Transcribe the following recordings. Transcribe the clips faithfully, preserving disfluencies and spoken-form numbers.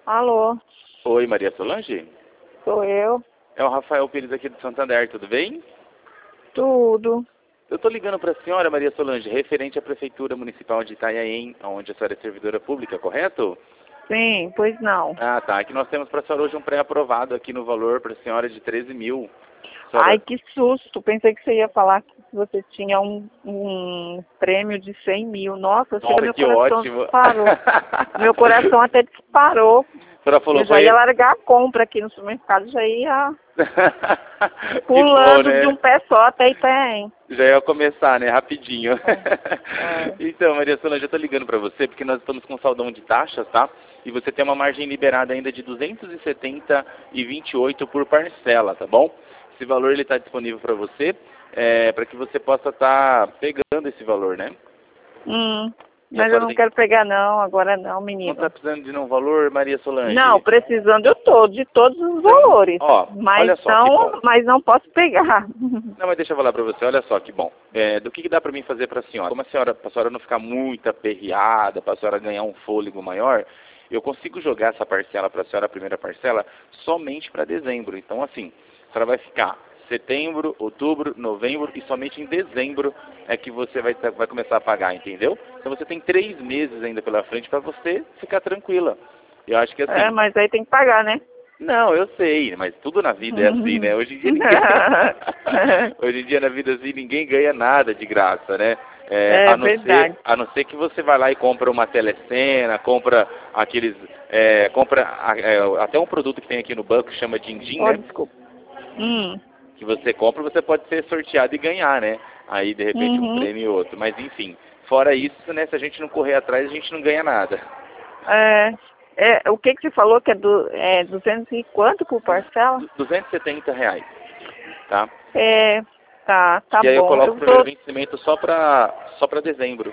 Alô, Oi, Maria Solange? sou eu. É o Rafael Pires aqui do Santander, tudo bem? Tudo. Eu estou ligando para a senhora, Maria Solange, referente à Prefeitura Municipal de Itanhaém, onde a senhora é servidora pública, correto? Sim, pois não. Ah, tá. Aqui nós temos para a senhora hoje um pré-aprovado aqui no valor para a senhora de treze mil. Ai, Senhora... que susto. Pensei que você ia falar que você tinha um, um prêmio de cem mil. Nossa, chega, Nossa, meu que coração ótimo. disparou. Meu coração até disparou. A senhora falou, Eu já foi... ia largar a compra aqui no supermercado, já ia Que bom, pulando de né? um pé só até Itanhaém. Já ia começar, né? Rapidinho. É. Então, Maria Solange, eu estou ligando para você porque nós estamos com saldão de taxas, tá? E você tem uma margem liberada ainda de duzentos e setenta e vinte e oito por parcela, tá bom? Esse valor ele está disponível para você, é, para que você possa estar tá pegando esse valor, né? Hum, E a mas eu senhora não tem... quero pegar não, agora não, Não menino. está precisando de nenhum valor, Maria Não, Solange? precisando eu tô de todos os Então, valores, ó, mas olha só, que bom. não, mas não posso pegar. Não, mas deixa eu falar para você, olha só que bom. É, do que, que dá para mim fazer para a senhora? Como a senhora, para a senhora não ficar muito aperreada, para a senhora ganhar um fôlego maior, eu consigo jogar essa parcela para a senhora, a primeira parcela, somente para dezembro. Então, assim, a senhora vai ficar setembro, outubro, novembro e somente em dezembro é que você vai, vai começar a pagar, entendeu? Então você tem três meses ainda pela frente para você ficar tranquila. Eu acho que assim... É, mas aí tem que pagar, né? Não, eu sei, mas tudo na vida é assim, né? Hoje em dia ninguém... Hoje em dia na vida assim ninguém ganha nada de graça, né? É, É a não verdade. ser, a não ser que você vai lá e compra uma telecena, compra aqueles, é, compra é, até um produto que tem aqui no banco que chama din-din, Oh, né? desculpa. Hum. Que você compra, você pode ser sorteado e ganhar, né? Aí de repente um Uhum. prêmio e outro. Mas enfim, fora isso, né? Se a gente não correr atrás, a gente não ganha nada. É, é, o que que você falou que é, do, é duzentos e quanto por parcela? duzentos e setenta reais, tá? É, tá, tá E aí eu bom. coloco o Eu primeiro tô, vencimento só para só para dezembro.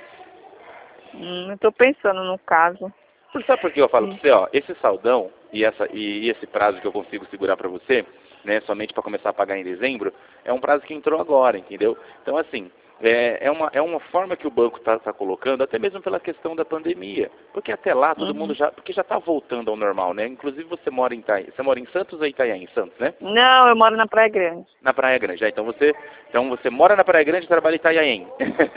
hum, eu tô pensando no caso. Por sabe por que eu falo Hum. para você, ó, esse saldão e, essa, e esse prazo que eu consigo segurar para você, né, somente para começar a pagar em dezembro, é um prazo que entrou agora, entendeu? Então, assim, é, é, uma, é uma forma que o banco está tá colocando, até mesmo pela questão da pandemia. Porque até lá todo mundo Uhum. já, porque já está voltando ao normal, né? Inclusive você mora em Itanhaém, você mora em Santos ou Itanhaém? Em Santos, né? Não, eu moro na Praia Grande. Na Praia Grande, já. Então você, então você mora na Praia Grande e trabalha em Itanhaém.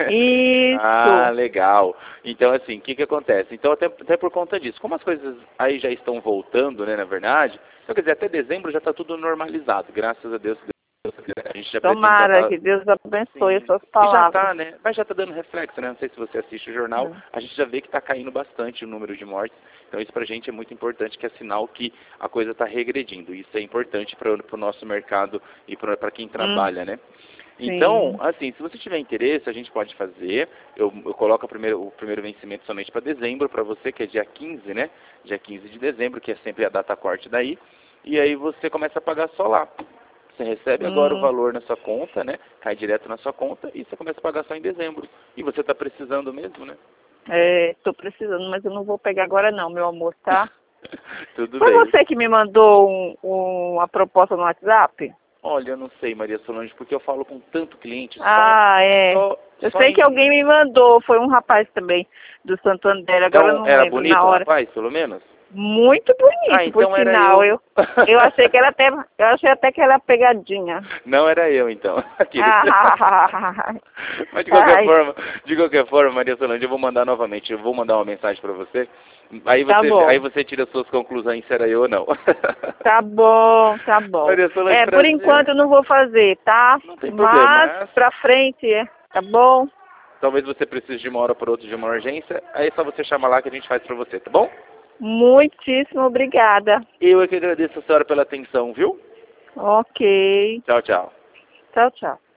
Ah, Isso. legal. Então, assim, o que que acontece? Então, até, até por conta disso, como as coisas aí já estão voltando, né, na verdade, então, quer dizer, até dezembro já está tudo normalizado, graças a Deus. A gente já pretende já Tomara tá, que Deus abençoe as sim. suas E já palavras. tá, né? Mas já tá dando reflexo, né? Não sei se você assiste o jornal, Hum. a gente já vê que tá caindo bastante o número de mortes. Então isso pra gente é muito importante, que é sinal que a coisa tá regredindo. Isso é importante para o nosso mercado e para quem Hum, trabalha, né? Então, sim. assim, se você tiver interesse, a gente pode fazer. Eu, eu coloco o primeiro, o primeiro vencimento somente para dezembro, para você, que é dia quinze, né? Dia quinze de dezembro, que é sempre a data corte daí. E aí você começa a pagar só lá. Você recebe agora o Hum, valor na sua conta, né? Cai direto na sua conta e você começa a pagar só em dezembro. E você está precisando mesmo, né? é, tô precisando, mas eu não vou pegar agora não, meu amor, tá? Tudo Foi bem. você que me mandou um, um, uma proposta no WhatsApp? Olha, eu não sei, Maria Solange, porque eu falo com tanto cliente, só, Ah, é. só, Eu só sei que em... alguém me mandou, foi um rapaz também do Santander, É agora eu um, não era lembro na bonito o hora. rapaz, pelo menos? Muito Ah, bonito, por então era sinal. eu. Eu, eu achei que era até, eu achei até que era pegadinha. Não era eu, então. Aqueles... Ah, Mas de qualquer ai, forma, de qualquer forma, Maria Solange, eu vou mandar novamente, eu vou mandar uma mensagem para você. Aí tá você, aí bom. você tira suas conclusões se era eu ou não. Tá bom, tá bom. Maria Solange, É, por prazer. enquanto eu não vou fazer, tá? Não tem problema, Mas mas pra frente, é, tá bom? talvez você precise de uma hora para outra de uma urgência. Aí é só você chamar lá que a gente faz para você, tá bom? Muitíssimo obrigada. Eu é que agradeço a senhora pela atenção, viu? Ok. Tchau, tchau. Tchau, tchau.